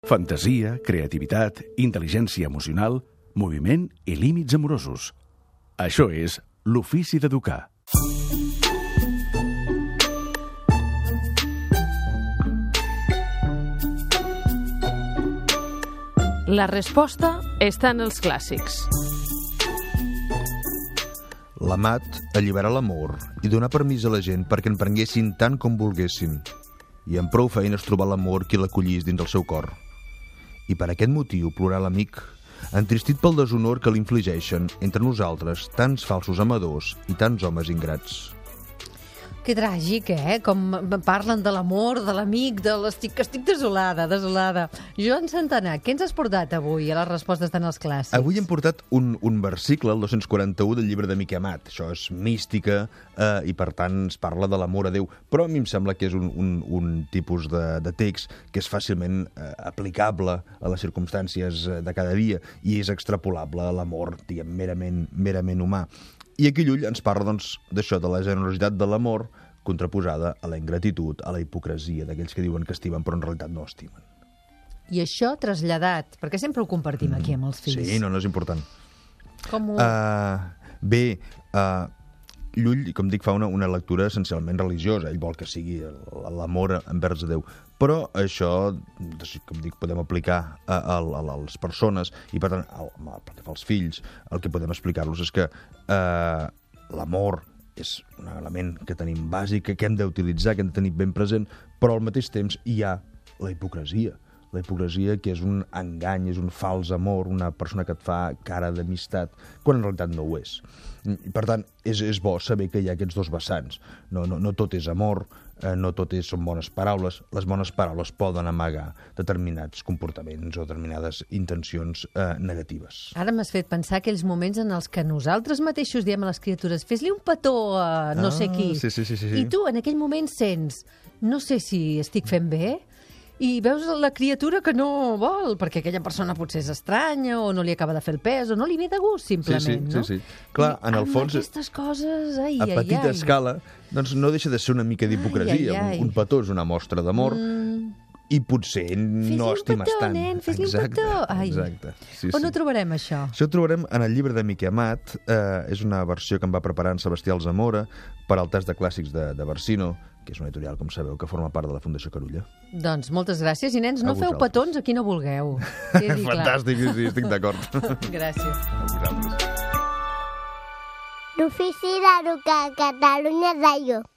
Fantasia, creativitat, intel·ligència emocional, moviment i límits amorosos. Això és l'ofici d'educar. La resposta està en els clàssics. L'amat, alliberar l'amor i donar permís a la gent perquè en prenguessin tant com volguessin. I amb prou feines trobar l'amor qui l'acollís dins el seu cor. I per aquest motiu plorar l'amic, entristit pel deshonor que l'infligeixen entre nosaltres tants falsos amadors i tants homes ingrats. Que tràgic, Com parlen de l'amor, de l'amic, estic desolada. Joan Santanà, què ens has portat avui a les respostes tant als clàssics? Avui hem portat un versicle, el 241 del llibre d'Amic i Amat. Això és mística i, per tant, es parla de l'amor a Déu. Però a mi em sembla que és un tipus de text que és fàcilment aplicable a les circumstàncies de cada dia i és extrapolable a l'amor, diguem, merament humà. I aquí Llull ens parla, doncs, d'això, de la generositat de l'amor contraposada a la ingratitud, a la hipocresia d'aquells que diuen que estimen però en realitat no estimen. I això traslladat, perquè sempre ho compartim aquí amb els fills. Sí, no és important. Com ho... Llull, com dic, fa una lectura essencialment religiosa. Ell vol que sigui l'amor envers Déu. Però això, com dic, podem aplicar a les persones i, per tant, pel que fa als fills, el que podem explicar-los és que l'amor és un element que tenim bàsic, que hem d'utilitzar, que hem de tenir ben present, però al mateix temps hi ha la hipocresia. La hipocresia, que és un engany, és un fals amor, una persona que et fa cara d'amistat, quan en realitat no ho és. I, per tant, és bo saber que hi ha aquests dos vessants. No tot és amor, no tot són bones paraules. Les bones paraules poden amagar determinats comportaments o determinades intencions negatives. Ara m'has fet pensar aquells moments en els que nosaltres mateixos diem a les criatures fes-li un petó a no sé qui. Sí. I tu en aquell moment sents no sé si estic fent bé, i veus la criatura que no vol, perquè aquella persona potser és estranya o no li acaba de fer el pes o no li ve de gust, simplement, no? Sí. Clar, en el fons... Aquestes coses... A petita escala, doncs no deixa de ser una mica d'hipocresia. Un petó és una mostra d'amor i potser no estimes tant. Fes-li un petó, nen, Exacte. On ho trobarem, això? Això ho trobarem en el llibre d'Amic i Amat. És una versió que em va preparar en Sebastià Alzamora per al tast de clàssics de Versino, que és una editorial, com sabeu, que forma part de la Fundació Carulla. Doncs moltes gràcies. I, nens, no feu petons a qui no vulgueu. Fantàstic, sí, estic d'acord. Gràcies. A vosaltres. L'ofici d'educar a Catalunya Ràdio.